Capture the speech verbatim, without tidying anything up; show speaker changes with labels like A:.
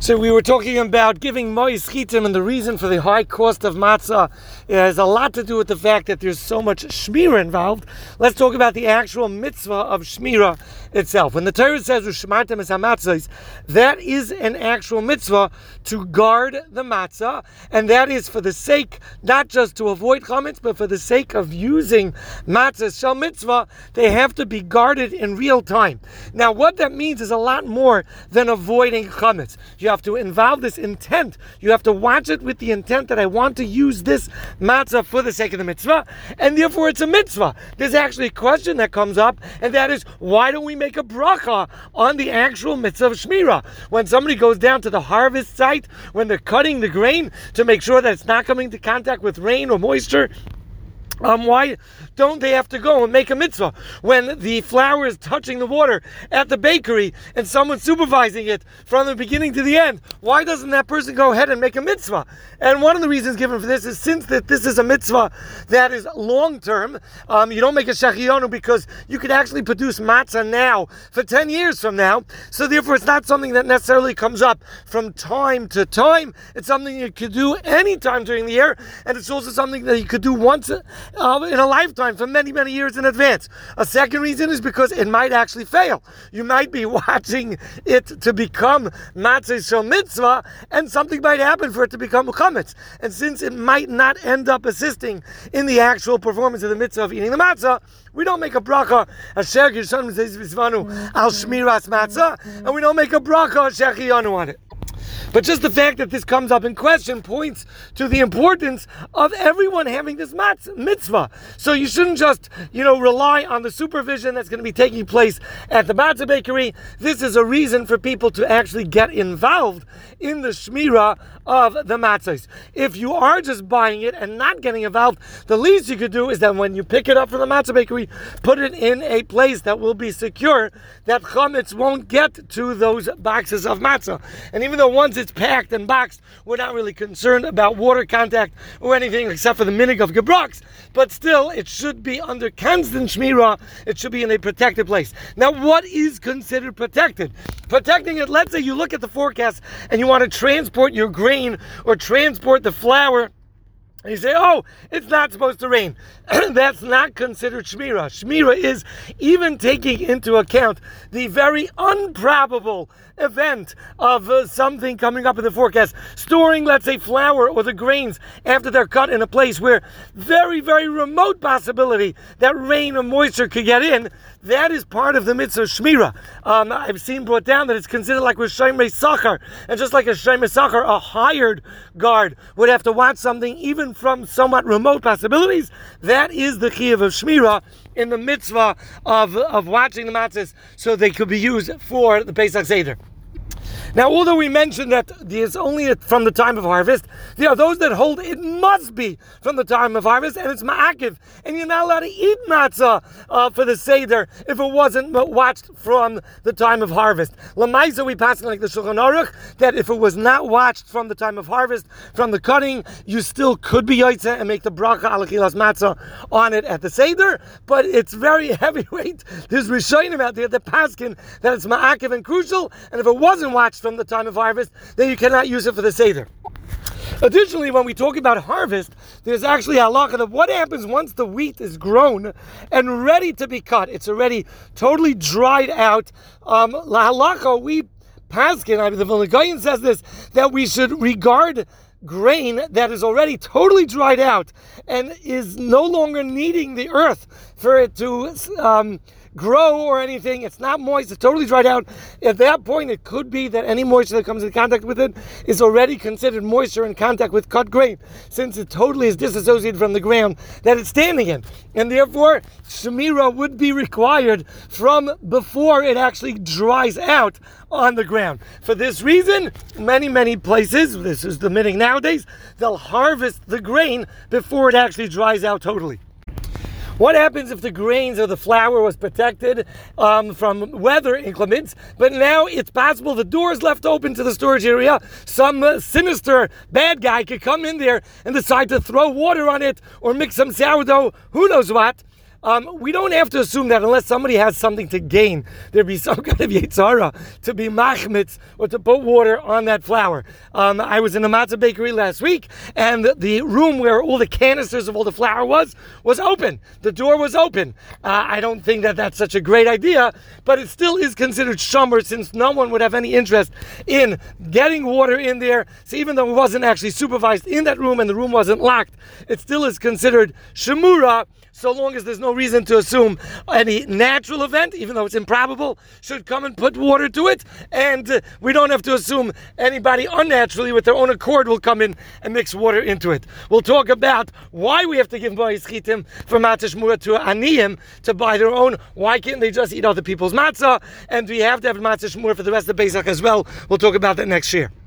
A: So we were talking about giving mois chitim, and the reason for the high cost of matzah has a lot to do with the fact that there's so much shmira involved. Let's talk about the actual mitzvah of shmira itself. When the Torah says "Ushmartem es hamatzos," that is an actual mitzvah to guard the matzah, and that is for the sake not just to avoid chametz, but for the sake of using matzah shel mitzvah. They have to be guarded in real time. Now, what that means is a lot more than avoiding chametz. You have to involve this intent. You have to watch it with the intent that I want to use this matzah for the sake of the mitzvah, and therefore it's a mitzvah. There's actually a question that comes up, and that is, why don't we make a bracha on the actual mitzvah of shmira? When somebody goes down to the harvest site, when they're cutting the grain to make sure that it's not coming into contact with rain or moisture, Um, why don't they have to go and make a mitzvah? When the flour is touching the water at the bakery and someone's supervising it from the beginning to the end, why doesn't that person go ahead and make a mitzvah? And one of the reasons given for this is since that this is a mitzvah that is long-term, um, you don't make a shechiyonu because you could actually produce matzah now for ten years from now, so therefore it's not something that necessarily comes up from time to time. It's something you could do any time during the year, and it's also something that you could do once Uh, in a lifetime for many, many years in advance. A second reason is because it might actually fail. You might be watching it to become matzah shel mitzvah, and something might happen for it to become chametz. And since it might not end up assisting in the actual performance of the mitzvah of eating the matzah, we don't make a bracha asher gishon v'zvanu al shmiras matzah, and we don't make a bracha asher chiyanu on it. But just the fact that this comes up in question points to the importance of everyone having this mitzvah. So you shouldn't just, you know, rely on the supervision that's going to be taking place at the matzah bakery. This is a reason for people to actually get involved in the shmira of the matzahs. If you are just buying it and not getting involved, the least you could do is that when you pick it up from the matzah bakery, put it in a place that will be secure, that chametz won't get to those boxes of matzah. And even though once it's packed and boxed, we're not really concerned about water contact or anything except for the minig of gebrocks, but still it should be under constant shmira. It should be in a protected place. Now, what is considered protected? Protecting it, let's say you look at the forecast and you want to transport your grain or transport the flour, and you say, oh, it's not supposed to rain. That's not considered shmira. Shmira is even taking into account the very improbable event of uh, something coming up in the forecast. Storing, let's say, flour or the grains after they're cut in a place where very, very remote possibility that rain or moisture could get in, that is part of the mitzvah shmira. Um, I've seen brought down that it's considered like with shomrei sachar, and just like a shomrei sachar, a hired guard would have to watch something even from somewhat remote possibilities. That is the chiyuv of shmira in the mitzvah of, of watching the matzahs so they could be used for the Pesach Seder. Now, although we mentioned that there's only from the time of harvest, there are those that hold it must be from the time of harvest, and it's ma'akiv, and you're not allowed to eat matzah uh, for the Seder if it wasn't watched from the time of harvest. Lamaisa, we pass like the Shulchan Aruch, that if it was not watched from the time of harvest, from the cutting, you still could be yotzeh and make the bracha al achilas matzah on it at the Seder, but it's very heavyweight. There's Rishonim out there that paskin that it's ma'akiv and crucial, and if it wasn't watched from the time of harvest, then you cannot use it for the Seder. Additionally, when we talk about harvest, there's actually halakha that what happens once the wheat is grown and ready to be cut. It's already totally dried out. Um, la halakha, we paskin, I mean, the Vilna Gaon says this, that we should regard grain that is already totally dried out and is no longer needing the earth for it to um, grow or anything. It's not moist, it's totally dried out. At that point, it could be that any moisture that comes in contact with it is already considered moisture in contact with cut grain, since it totally is disassociated from the ground that it's standing in. And therefore, shmira would be required from before it actually dries out on the ground. For this reason, many, many places, this is the minhag nowadays, they'll harvest the grain before it actually dries out totally. What happens if the grains or the flour was protected um, from weather inclements, but now it's possible the door is left open to the storage area? Some uh, sinister bad guy could come in there and decide to throw water on it or mix some sourdough, who knows what. Um, we don't have to assume that unless somebody has something to gain, there'd be some kind of yitzhara to be machmitz or to put water on that flour. Um, I was in a matzah bakery last week, and the, the room where all the canisters of all the flour was, was open. The door was open. Uh, I don't think that that's such a great idea, but it still is considered shomer since no one would have any interest in getting water in there. So even though it wasn't actually supervised in that room and the room wasn't locked, it still is considered shemura, so long as there's no reason to assume any natural event, even though it's improbable, should come and put water to it. And uh, we don't have to assume anybody unnaturally with their own accord will come in and mix water into it. We'll talk about why we have to give Mois Chitim for matzah shmura to aniyim to buy their own. Why can't they just eat other people's matzah? And we have to have matzah shmura for the rest of the Pesach as well. We'll talk about that next year.